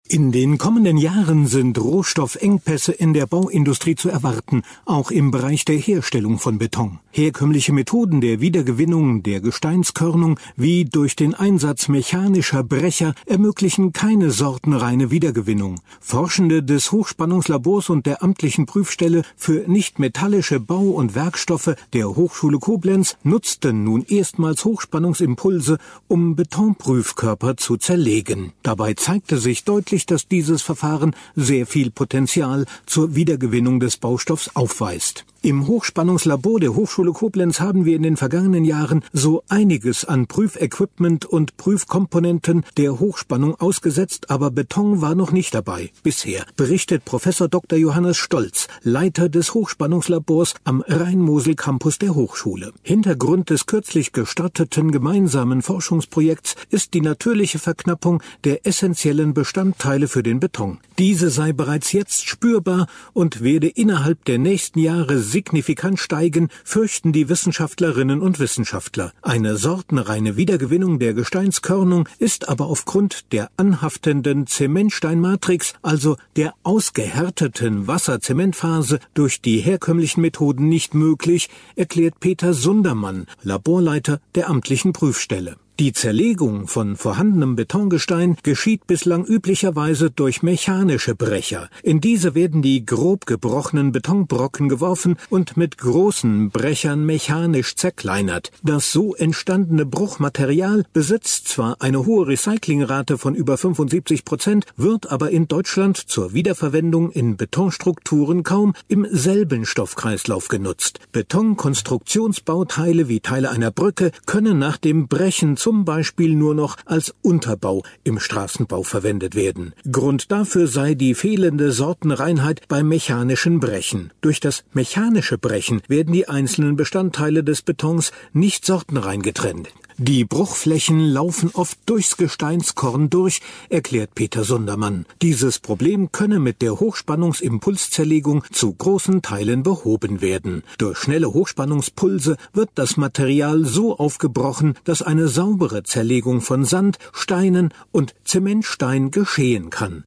In den kommenden Jahren sind Rohstoffengpässe in der Bauindustrie zu erwarten, auch im Bereich der Herstellung von Beton. Herkömmliche Methoden der Wiedergewinnung der Gesteinskörnung wie durch den Einsatz mechanischer Brecher ermöglichen keine sortenreine Wiedergewinnung. Forschende des Hochspannungslabors und der amtlichen Prüfstelle für nichtmetallische Bau- und Werkstoffe der Hochschule Koblenz nutzten nun erstmals Hochspannungsimpulse, um Betonprüfkörper zu zerlegen. Dabei zeigte sich deutlich, dass dieses Verfahren sehr viel Potenzial zur Wiedergewinnung des Baustoffs aufweist. Im Hochspannungslabor der Hochschule Koblenz haben wir in den vergangenen Jahren so einiges an Prüfequipment und Prüfkomponenten der Hochspannung ausgesetzt, aber Beton war noch nicht dabei. Bisher, berichtet Professor Dr. Johannes Stolz, Leiter des Hochspannungslabors am Rhein-Mosel-Campus der Hochschule. Hintergrund des kürzlich gestarteten gemeinsamen Forschungsprojekts ist die natürliche Verknappung der essentiellen Bestandteile für den Beton. Diese sei bereits jetzt spürbar und werde innerhalb der nächsten Jahre signifikant steigen, fürchten die Wissenschaftlerinnen und Wissenschaftler. Eine sortenreine Wiedergewinnung der Gesteinskörnung ist aber aufgrund der anhaftenden Zementsteinmatrix, also der ausgehärteten Wasser-Zementphase, durch die herkömmlichen Methoden nicht möglich, erklärt Peter Sundermann, Laborleiter der amtlichen Prüfstelle. Die Zerlegung von vorhandenem Betongestein geschieht bislang üblicherweise durch mechanische Brecher. In diese werden die grob gebrochenen Betonbrocken geworfen und mit großen Brechern mechanisch zerkleinert. Das so entstandene Bruchmaterial besitzt zwar eine hohe Recyclingrate von über 75%, wird aber in Deutschland zur Wiederverwendung in Betonstrukturen kaum im selben Stoffkreislauf genutzt. Betonkonstruktionsbauteile wie Teile einer Brücke können nach dem Brechen zum Beispiel nur noch als Unterbau im Straßenbau verwendet werden. Grund dafür sei die fehlende Sortenreinheit beim mechanischen Brechen. Durch das mechanische Brechen werden die einzelnen Bestandteile des Betons nicht sortenrein getrennt. Die Bruchflächen laufen oft durchs Gesteinskorn durch, erklärt Peter Sundermann. Dieses Problem könne mit der Hochspannungsimpulszerlegung zu großen Teilen behoben werden. Durch schnelle Hochspannungspulse wird das Material so aufgebrochen, dass eine saubere Zerlegung von Sand, Steinen und Zementstein geschehen kann.